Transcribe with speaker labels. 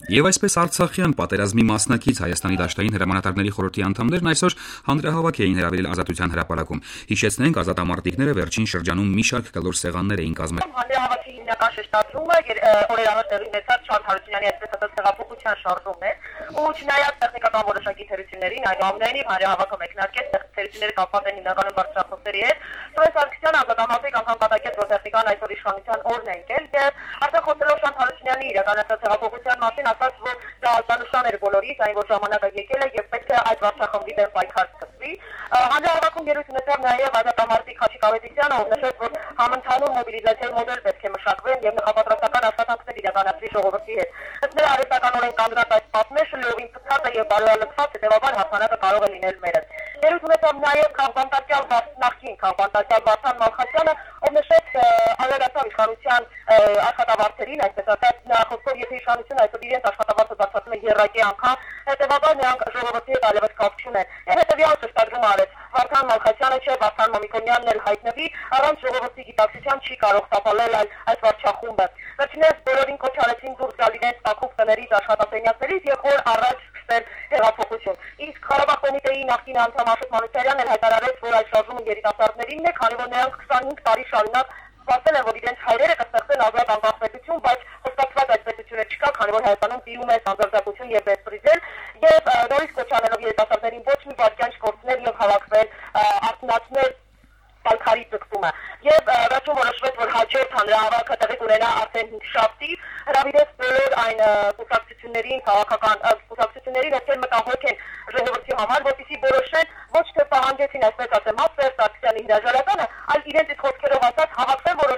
Speaker 1: Եվ այսպես Արցախյան պատերազմի մասնակից Հայաստանի դաշտային հրամանատարների խորհրդի անդամներն այսօր հանրահավաք էին հրավիրել Ազատության հրապարակում։ Հիշեցնենք, ազատամարտիկները վերջին շրջանում մի շարք կլոր սեղաններ էին կազմել։
Speaker 2: Հանրահավաքի հիմնական շեշտադրումը օրերավար տեղի ունեցած Շարլ Հարությունյանի այսպես ասած հեղափոխության շարժումն է, ու չնայած տեխնիկական որոշակի թերություններին, այնուամենայնիվ հանրահավաքը մեկնարկեց թերությունները կապված են հիմնականում բարձրախոսերի հետ։ Սուրեն Սարգսյանը ազատամարտիկ անգամ պատակեց, որ տեխնիկան այսօր իշխանության օրն է ընկել, եւ արդեն խոսելով Շարլ Հարությունյանի իրականացած հեղափոխության մասին ասաց, որ դա ազանշան էր բոլորիս, այն որ ժամանակը եկել է եւ պետք է այդ վարչախմբի դեմ պայքար սկսվի։ Հանրահավաքում գերություն ունեցավ նաեւ ազատամարտիկ Խաչիկ Ավետիսյանը, ով նշեց, որ համընդհանուր մոբիլիզացիայի մոդել պետք է մշակվեն եւ նախապատրաստական աշխատանքներ իրականացվի ժողովրդի հետ։ Ըստ նրա արհեստականորեն կանգնած այս պատմեշը լիովին ցած է եւ բարոյալքված, հետեւաբար հաղթանակը կարող է լինել մերը։ Գերություն ունեցավ նաեւ քաղաքապետարան նախկին քաղաքապետարան Վարդան Մալխասյանը, ով նշեց ալերացավ իշխանության աշխատավարձերին, այսպես ասած, նախորդող եթե իշխանությունը այսօր իրենց աշխատավարձը բացատրում է երրակի անգամ, հետեւաբար նրանք ժողովրդի հետ այլևս կապ չունեն։ Եվ հետեւյալ շեշտադրում արեց. Վարդան Մալխասյանը չէ, Վարդան Մամիկոնյանն էլ հայտնվի, առանց ժողովրդի գիտակցության չի կարող տապալել այս վարչախումբը։ Վերջինս բոլորին կոչ արեցին դուրս գալ իրենց տաքուկ տներից, աշխատասենյակներից եւ որ առաջ սկսել հեղափոխություն։ Իսկ Ղարաբաղ կոմիտեի նախկին անդամ Աշոտ Մանուկյանն էլ հայտարարեց, որ այս շարժումը երիտասարդներին է, քանի որ նրանք 25 տարի շարունակ սպասել են, որ իրենց հայրերը կստեղծեն ազատ անկախ պետություն, բայց հստակված այդ պետությունը չկա, քանի որ Հայաստանում տիրում է սանձարձակություն եւ բեսպրիզել, եւ նորից կոչ անելով երիտասարդներին ոչ մի վայրկյան չկորցնել եւ հավաքվել, արթնացնել պայքարի ձգտումը։ Եվ վերջում որոշվեց, որ հաջորդ հանրահավաքը տեղի կունենա արդեն հինգշաբթի, հրավիրեց բոլոր այն կուսակցություններին, քաղաքական կուսակցություններին, ովքեր մտահոգ են ժողովրդի համար, որպեսզի որոշեն ոչ թե պահանջեցին, այսպես ասեմ, Սերժ Սարգսյանի հրաժարականը, այլ իրենց իսկ խոսքերով ասած հավաքվեն, որոշեն